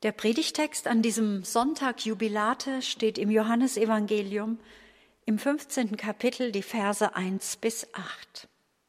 Der Predigtext an diesem Sonntag Jubilate steht im Johannesevangelium im 15. Kapitel, die Verse 1 bis 8.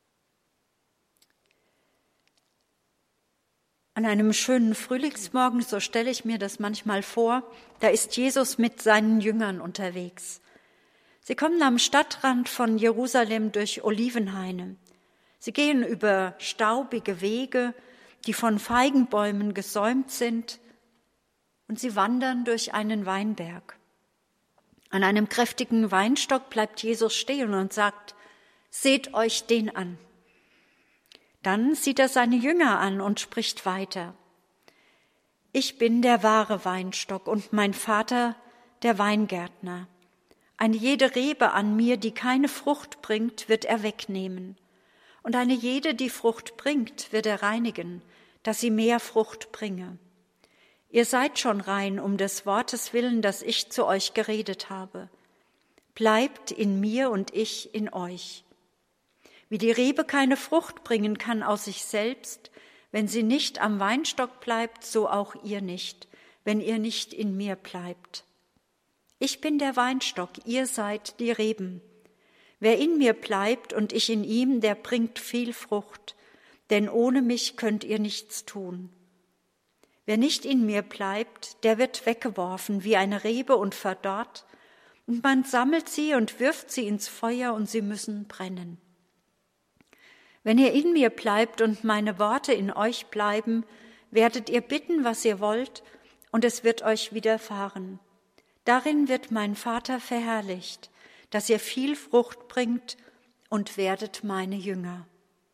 An einem schönen Frühlingsmorgen, so stelle ich mir das manchmal vor, da ist Jesus mit seinen Jüngern unterwegs. Sie kommen am Stadtrand von Jerusalem durch Olivenhaine. Sie gehen über staubige Wege, die von Feigenbäumen gesäumt sind, und sie wandern durch einen Weinberg. An einem kräftigen Weinstock bleibt Jesus stehen und sagt: Seht euch den an. Dann sieht er seine Jünger an und spricht weiter: Ich bin der wahre Weinstock und mein Vater der Weingärtner. Eine jede Rebe an mir, die keine Frucht bringt, wird er wegnehmen. Und eine jede, die Frucht bringt, wird er reinigen, dass sie mehr Frucht bringe. Ihr seid schon rein um des Wortes willen, das ich zu euch geredet habe. Bleibt in mir und ich in euch. Wie die Rebe keine Frucht bringen kann aus sich selbst, wenn sie nicht am Weinstock bleibt, so auch ihr nicht, wenn ihr nicht in mir bleibt. Ich bin der Weinstock, ihr seid die Reben. Wer in mir bleibt und ich in ihm, der bringt viel Frucht, denn ohne mich könnt ihr nichts tun. Wer nicht in mir bleibt, der wird weggeworfen wie eine Rebe und verdorrt, und man sammelt sie und wirft sie ins Feuer, und sie müssen brennen. Wenn ihr in mir bleibt und meine Worte in euch bleiben, werdet ihr bitten, was ihr wollt, und es wird euch widerfahren. Darin wird mein Vater verherrlicht, dass ihr viel Frucht bringt und werdet meine Jünger.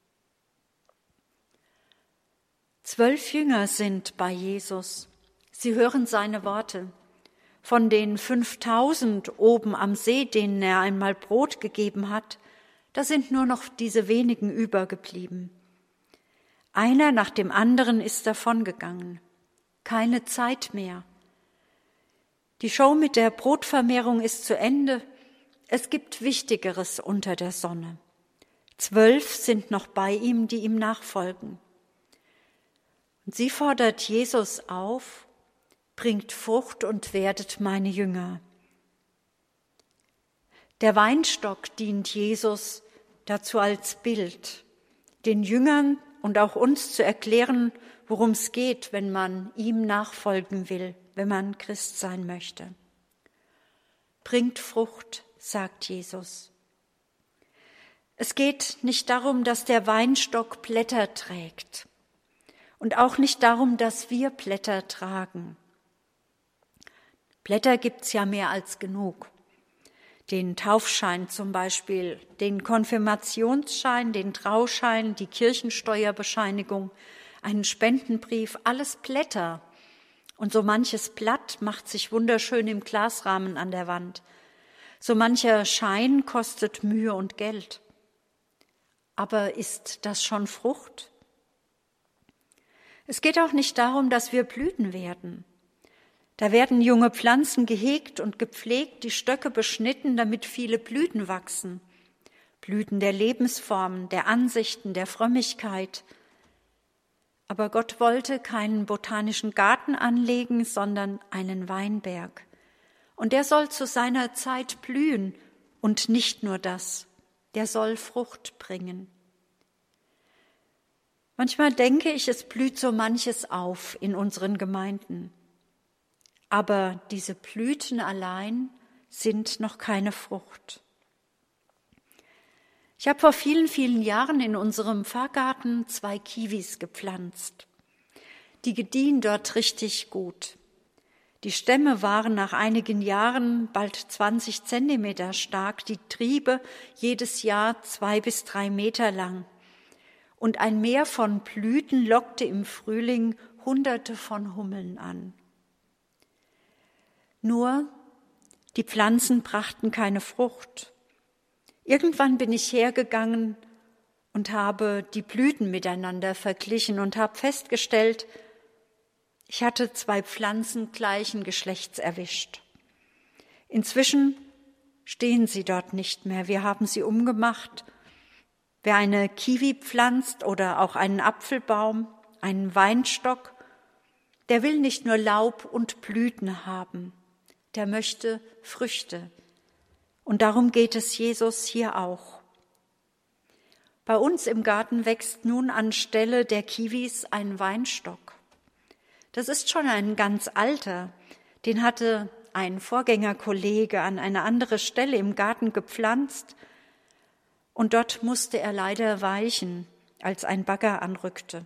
12 Jünger sind bei Jesus. Sie hören seine Worte. Von den 5000 oben am See, denen er einmal Brot gegeben hat, da sind nur noch diese wenigen übergeblieben. Einer nach dem anderen ist davongegangen. Keine Zeit mehr. Die Show mit der Brotvermehrung ist zu Ende. Es gibt Wichtigeres unter der Sonne. 12 sind noch bei ihm, die ihm nachfolgen. Und sie fordert Jesus auf: Bringt Frucht und werdet meine Jünger. Der Weinstock dient Jesus dazu als Bild, den Jüngern und auch uns zu erklären, worum es geht, wenn man ihm nachfolgen will, wenn man Christ sein möchte. Bringt Frucht, sagt Jesus. Es geht nicht darum, dass der Weinstock Blätter trägt und auch nicht darum, dass wir Blätter tragen. Blätter gibt's ja mehr als genug. Den Taufschein zum Beispiel, den Konfirmationsschein, den Trauschein, die Kirchensteuerbescheinigung, einen Spendenbrief, alles Blätter. Und so manches Blatt macht sich wunderschön im Glasrahmen an der Wand. So mancher Schein kostet Mühe und Geld. Aber ist das schon Frucht? Es geht auch nicht darum, dass wir Blüten werden. Da werden junge Pflanzen gehegt und gepflegt, die Stöcke beschnitten, damit viele Blüten wachsen. Blüten der Lebensformen, der Ansichten, der Frömmigkeit. Aber Gott wollte keinen botanischen Garten anlegen, sondern einen Weinberg. Und der soll zu seiner Zeit blühen, und nicht nur das, der soll Frucht bringen. Manchmal denke ich, es blüht so manches auf in unseren Gemeinden. Aber diese Blüten allein sind noch keine Frucht. Ich habe vor vielen, vielen Jahren in unserem Pfarrgarten 2 Kiwis gepflanzt. Die gediehen dort richtig gut. Die Stämme waren nach einigen Jahren bald 20 Zentimeter stark, die Triebe jedes Jahr 2 bis 3 Meter lang. Und ein Meer von Blüten lockte im Frühling Hunderte von Hummeln an. Nur die Pflanzen brachten keine Frucht. Irgendwann bin ich hergegangen und habe die Blüten miteinander verglichen und habe festgestellt, ich hatte 2 Pflanzen gleichen Geschlechts erwischt. Inzwischen stehen sie dort nicht mehr. Wir haben sie umgemacht. Wer eine Kiwi pflanzt oder auch einen Apfelbaum, einen Weinstock, Der will nicht nur Laub und Blüten haben, der möchte Früchte. Und darum geht es Jesus hier auch. Bei uns im Garten wächst nun anstelle der Kiwis ein Weinstock. Das ist schon ein ganz alter, den hatte ein Vorgängerkollege an eine andere Stelle im Garten gepflanzt und dort musste er leider weichen, als ein Bagger anrückte.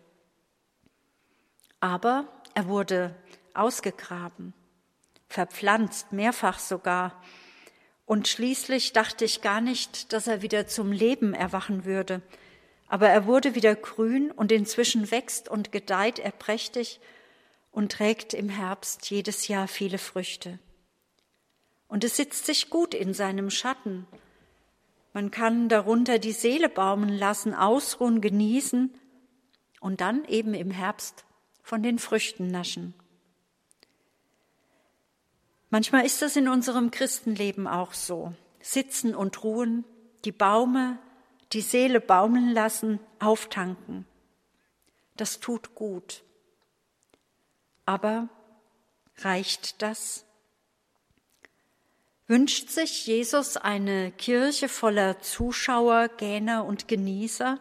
Aber er wurde ausgegraben, verpflanzt, mehrfach sogar. Und schließlich dachte ich gar nicht, dass er wieder zum Leben erwachen würde. Aber er wurde wieder grün und inzwischen wächst und gedeiht er prächtig und trägt im Herbst jedes Jahr viele Früchte. Und es sitzt sich gut in seinem Schatten. Man kann darunter die Seele baumeln lassen, ausruhen, genießen und dann eben im Herbst von den Früchten naschen. Manchmal ist das in unserem Christenleben auch so. Sitzen und ruhen, die Baume, die Seele baumeln lassen, auftanken. Das tut gut. Aber reicht das? Wünscht sich Jesus eine Kirche voller Zuschauer, Gähner und Genießer?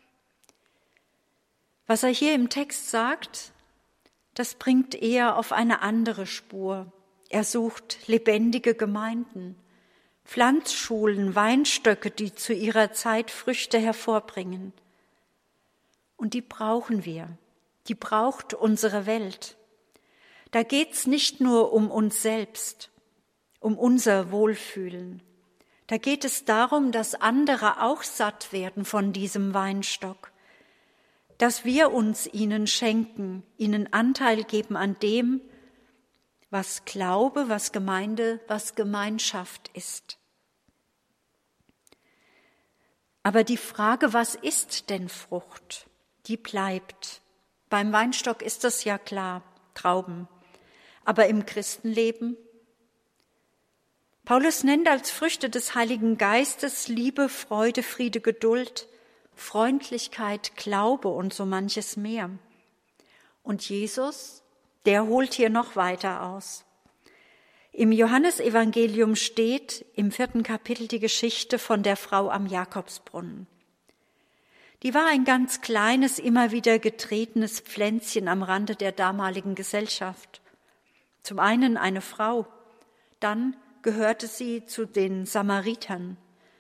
Was er hier im Text sagt, das bringt eher auf eine andere Spur. Er sucht lebendige Gemeinden, Pflanzschulen, Weinstöcke, die zu ihrer Zeit Früchte hervorbringen. Und die brauchen wir, die braucht unsere Welt. Da geht's nicht nur um uns selbst, um unser Wohlfühlen. Da geht es darum, dass andere auch satt werden von diesem Weinstock, dass wir uns ihnen schenken, ihnen Anteil geben an dem, was Glaube, was Gemeinde, was Gemeinschaft ist. Aber die Frage, was ist denn Frucht, die bleibt. Beim Weinstock ist das ja klar, Trauben. Aber im Christenleben? Paulus nennt als Früchte des Heiligen Geistes Liebe, Freude, Friede, Geduld, Freundlichkeit, Glaube und so manches mehr. Und Jesus, der holt hier noch weiter aus. Im Johannesevangelium steht im 4. Kapitel die Geschichte von der Frau am Jakobsbrunnen. Die war ein ganz kleines, immer wieder getretenes Pflänzchen am Rande der damaligen Gesellschaft. Zum einen eine Frau, dann gehörte sie zu den Samaritern,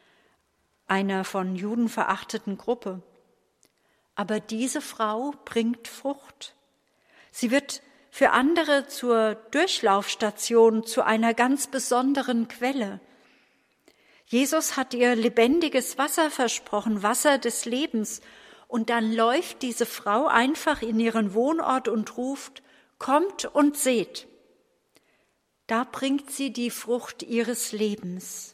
einer von Juden verachteten Gruppe. Aber diese Frau bringt Frucht. Sie wird für andere zur Durchlaufstation, zu einer ganz besonderen Quelle. Jesus hat ihr lebendiges Wasser versprochen, Wasser des Lebens. Und dann läuft diese Frau einfach in ihren Wohnort und ruft, kommt und seht. Da bringt sie die Frucht ihres Lebens.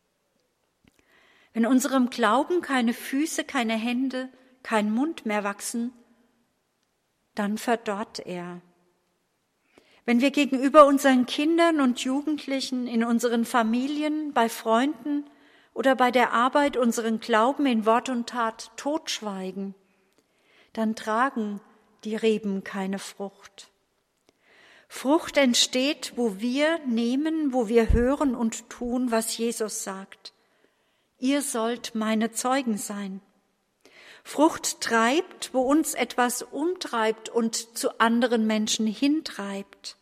Wenn unserem Glauben keine Füße, keine Hände, kein Mund mehr wachsen, dann verdorrt er. Wenn wir gegenüber unseren Kindern und Jugendlichen, in unseren Familien, bei Freunden oder bei der Arbeit unseren Glauben in Wort und Tat totschweigen, dann tragen die Reben keine Frucht. Frucht entsteht, wo wir nehmen, wo wir hören und tun, was Jesus sagt. Ihr sollt meine Zeugen sein. Frucht treibt, wo uns etwas umtreibt und zu anderen Menschen hintreibt.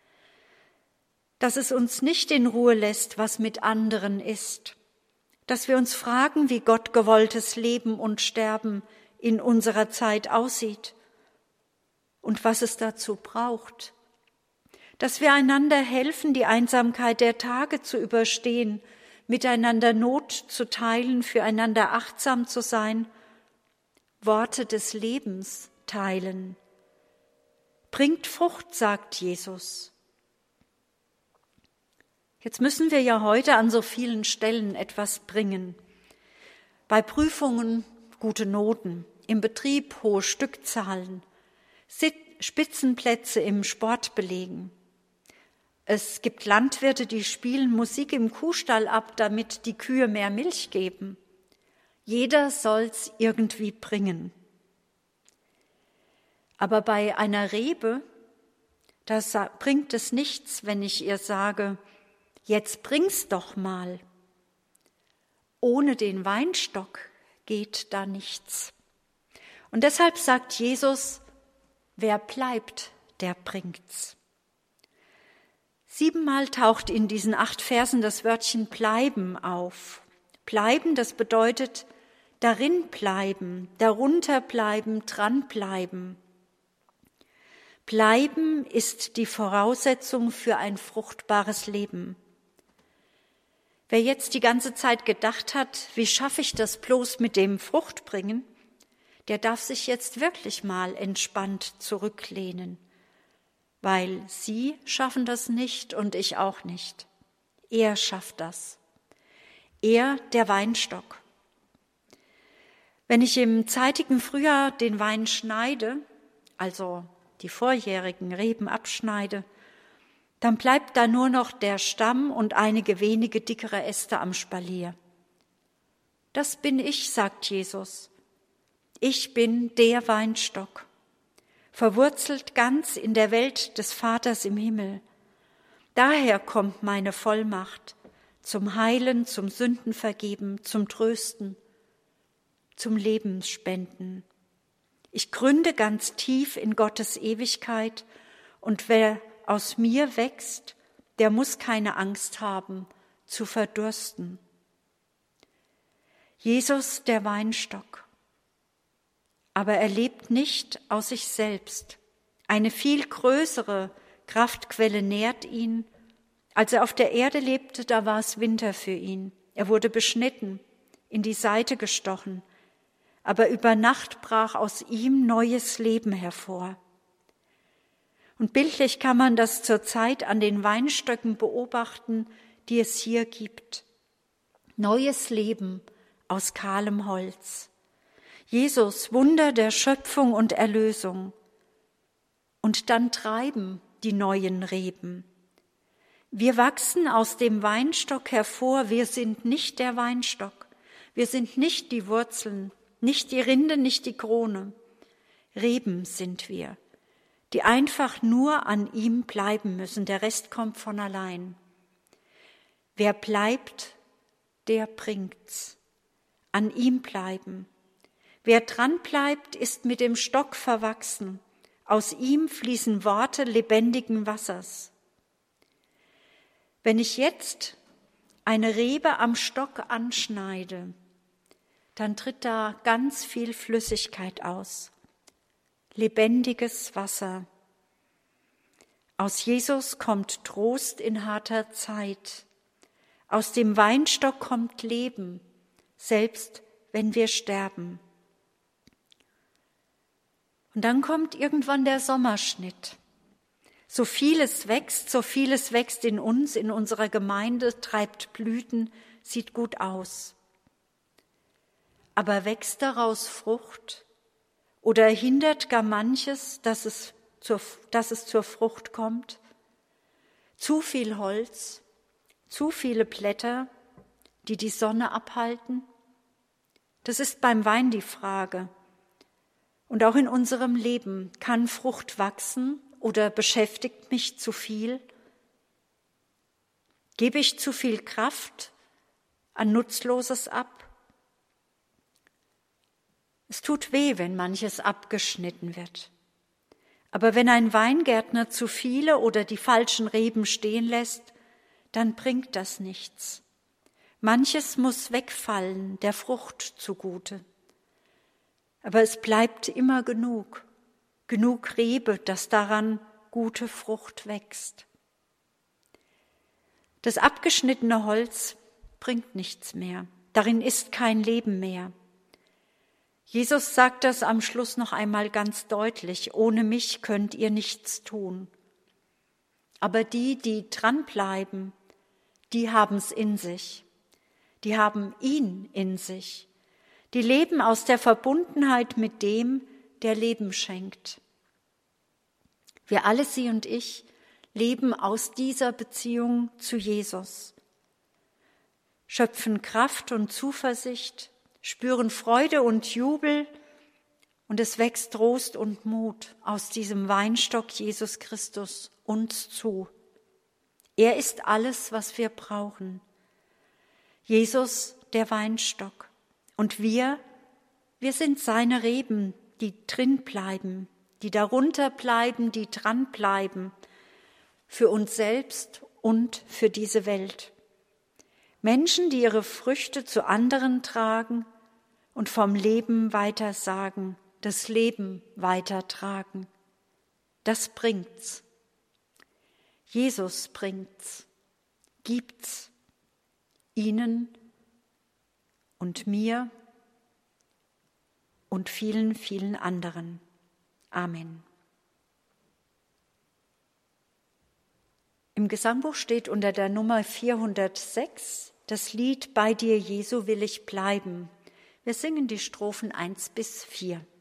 Dass es uns nicht in Ruhe lässt, was mit anderen ist. Dass wir uns fragen, wie Gott gewolltes Leben und Sterben in unserer Zeit aussieht und was es dazu braucht. Dass wir einander helfen, die Einsamkeit der Tage zu überstehen, miteinander Not zu teilen, füreinander achtsam zu sein, Worte des Lebens teilen. Bringt Frucht, sagt Jesus. Jetzt müssen wir ja heute an so vielen Stellen etwas bringen. Bei Prüfungen gute Noten, im Betrieb hohe Stückzahlen, Spitzenplätze im Sport belegen. Es gibt Landwirte, die spielen Musik im Kuhstall ab, damit die Kühe mehr Milch geben. Jeder soll's irgendwie bringen. Aber bei einer Rebe Da bringt es nichts, wenn ich ihr sage, jetzt bring's doch mal. Ohne den Weinstock geht da nichts. Und deshalb sagt Jesus, wer bleibt, der bringt's. 7-mal taucht in diesen 8 Versen das Wörtchen bleiben auf. Bleiben, das bedeutet darin bleiben, darunter bleiben, dranbleiben. Bleiben ist die Voraussetzung für ein fruchtbares Leben. Wer jetzt die ganze Zeit gedacht hat, wie schaffe ich das bloß mit dem Fruchtbringen, der darf sich jetzt wirklich mal entspannt zurücklehnen, weil Sie schaffen das nicht und ich auch nicht. Er schafft das. Er, der Weinstock. Wenn ich im zeitigen Frühjahr den Wein schneide, also die vorjährigen Reben abschneide, dann bleibt da nur noch der Stamm und einige wenige dickere Äste am Spalier. Das bin ich, sagt Jesus. Ich bin der Weinstock, verwurzelt ganz in der Welt des Vaters im Himmel. Daher kommt meine Vollmacht zum Heilen, zum Sündenvergeben, zum Trösten, zum Lebensspenden. Ich gründe ganz tief in Gottes Ewigkeit und wer aus mir wächst, der muss keine Angst haben, zu verdursten. Jesus, der Weinstock. Aber er lebt nicht aus sich selbst. Eine viel größere Kraftquelle nährt ihn. Als er auf der Erde lebte, da war es Winter für ihn. Er wurde beschnitten, in die Seite gestochen. Aber über Nacht brach aus ihm neues Leben hervor. Und bildlich kann man das zurzeit an den Weinstöcken beobachten, die es hier gibt. Neues Leben aus kahlem Holz. Jesus, Wunder der Schöpfung und Erlösung. Und dann treiben die neuen Reben. Wir wachsen aus dem Weinstock hervor. Wir sind nicht der Weinstock. Wir sind nicht die Wurzeln, nicht die Rinde, nicht die Krone. Reben sind wir, die einfach nur an ihm bleiben müssen. Der Rest kommt von allein. Wer bleibt, der bringt's. An ihm bleiben. Wer dran bleibt, ist mit dem Stock verwachsen. Aus ihm fließen Worte lebendigen Wassers. Wenn ich jetzt eine Rebe am Stock anschneide, dann tritt da ganz viel Flüssigkeit aus. Lebendiges Wasser. Aus Jesus kommt Trost in harter Zeit. Aus dem Weinstock kommt Leben, selbst wenn wir sterben. Und dann kommt irgendwann der Sommerschnitt. So vieles wächst in uns, in unserer Gemeinde, treibt Blüten, sieht gut aus. Aber wächst daraus Frucht oder hindert gar manches, dass es zur Frucht kommt? Zu viel Holz, zu viele Blätter, die die Sonne abhalten? Das ist beim Wein die Frage. Und auch in unserem Leben kann Frucht wachsen oder beschäftigt mich zu viel? Gebe ich zu viel Kraft an Nutzloses ab? Es tut weh, wenn manches abgeschnitten wird. Aber wenn ein Weingärtner zu viele oder die falschen Reben stehen lässt, dann bringt das nichts. Manches muss wegfallen, der Frucht zugute. Aber es bleibt immer genug Rebe, dass daran gute Frucht wächst. Das abgeschnittene Holz bringt nichts mehr, darin ist kein Leben mehr. Jesus sagt das am Schluss noch einmal ganz deutlich, ohne mich könnt ihr nichts tun. Aber die dranbleiben, die haben es in sich, die haben ihn in sich. Die leben aus der Verbundenheit mit dem, der Leben schenkt. Wir alle, Sie und ich, leben aus dieser Beziehung zu Jesus, schöpfen Kraft und Zuversicht, spüren Freude und Jubel und es wächst Trost und Mut aus diesem Weinstock Jesus Christus, uns zu. Er ist alles, was wir brauchen. Jesus, der Weinstock. Und wir sind seine Reben, die drin bleiben, die darunter bleiben, die dran bleiben, für uns selbst und für diese Welt. Menschen, die ihre Früchte zu anderen tragen und vom Leben weitersagen, das Leben weitertragen. Das bringt's. Jesus bringt's, gibt's Ihnen und mir und vielen, vielen anderen. Amen. Im Gesangbuch steht unter der Nummer 406 das Lied »Bei dir, Jesu, will ich bleiben«. Wir singen die Strophen 1 bis 4.